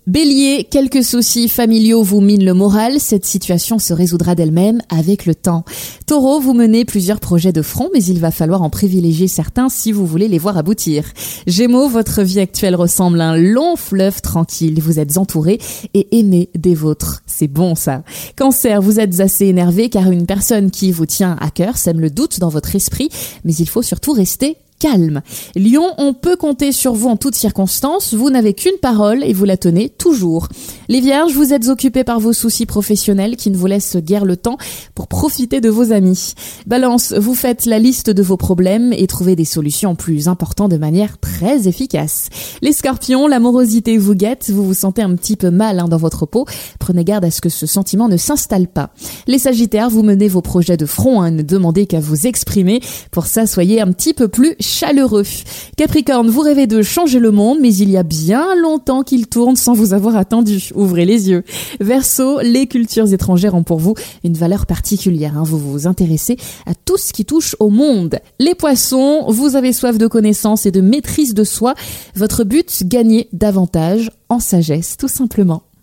Bélier, quelques soucis familiaux vous minent le moral, cette situation se résoudra d'elle-même avec le temps. Taureau, vous menez plusieurs projets de front, mais il va falloir en privilégier certains si vous voulez les voir aboutir. Gémeaux, votre vie actuelle ressemble à un long fleuve tranquille, vous êtes entouré et aimé des vôtres. C'est bon ça. Cancer, vous êtes assez énervé car une personne qui vous tient à cœur sème le doute dans votre esprit, mais il faut surtout rester calme. Lion, on peut compter sur vous en toutes circonstances, vous n'avez qu'une parole et vous la tenez toujours. Les Vierges, vous êtes occupés par vos soucis professionnels qui ne vous laissent guère le temps pour profiter de vos amis. Balance, vous faites la liste de vos problèmes et trouvez des solutions plus importantes de manière très efficace. Les Scorpions, l'amorosité vous guette, vous vous sentez un petit peu mal dans votre peau, prenez garde à ce que ce sentiment ne s'installe pas. Les Sagittaires, vous menez vos projets de front, ne demandez qu'à vous exprimer, pour ça soyez un petit peu plus chaleureux. Capricorne, vous rêvez de changer le monde, mais il y a bien longtemps qu'il tourne sans vous avoir attendu. Ouvrez les yeux. Verseau, les cultures étrangères ont pour vous une valeur particulière. Vous vous intéressez à tout ce qui touche au monde. Les Poissons, vous avez soif de connaissance et de maîtrise de soi. Votre but, gagner davantage en sagesse, tout simplement.